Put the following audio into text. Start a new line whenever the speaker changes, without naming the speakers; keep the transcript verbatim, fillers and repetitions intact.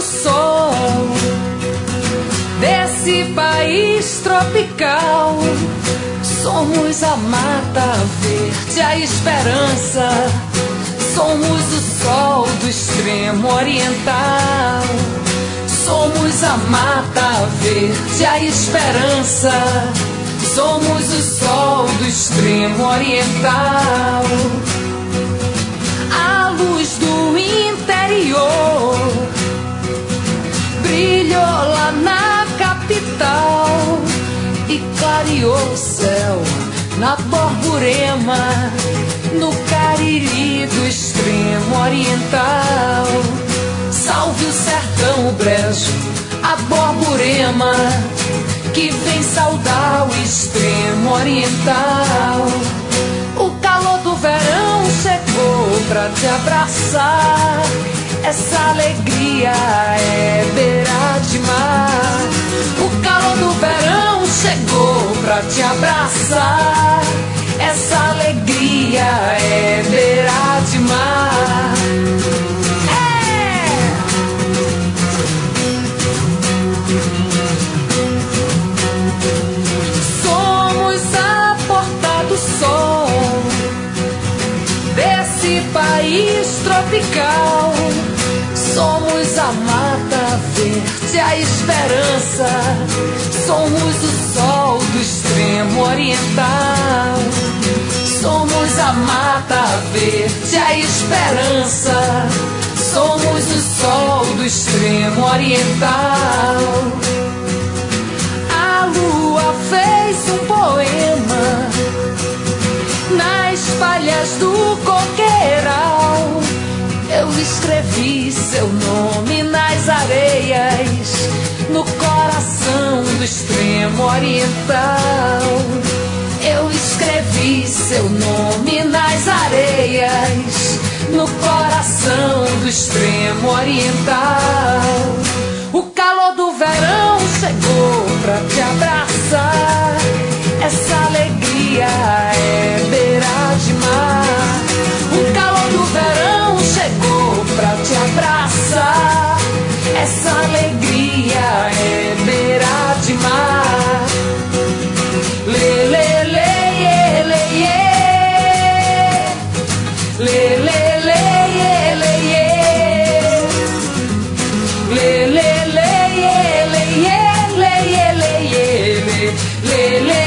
sol desse país tropical. Somos a mata verde, a esperança. Somos o sol do extremo oriental. Somos a mata verde, a esperança. Somos o sol do extremo oriental. A luz do interior brilhou lá na capital e clareou o céu na Borborema, no Cariri do extremo oriental. Salve o sertão, o brejo, a Borborema, que vem saudar o extremo oriental. O calor do verão chegou pra te abraçar. Essa alegria é beira de mar. O calor do verão chegou pra te abraçar. Essa alegria é beira de mar. É! Somos a porta do sol desse país tropical. Somos a mata verde, a esperança. Somos o sol do extremo oriental. Somos a mata verde, a esperança. Somos o sol do extremo oriental. A lua fez um poema nas palhas do coqueiral. Eu escrevi seu nome nas areias, no coração do extremo oriental. Eu escrevi seu nome nas areias, no coração do extremo oriental. O calor do verão chegou pra te abraçar. Essa alegria é beira de mar. O calor do verão chegou pra te abraçar. Essa alegria é beira de mar. Lê, lê, lê, lê, lê, lê, lê, lê, lê, lê, lê, lê, lê, lê, lê, lê, lê, lê, lê, lê.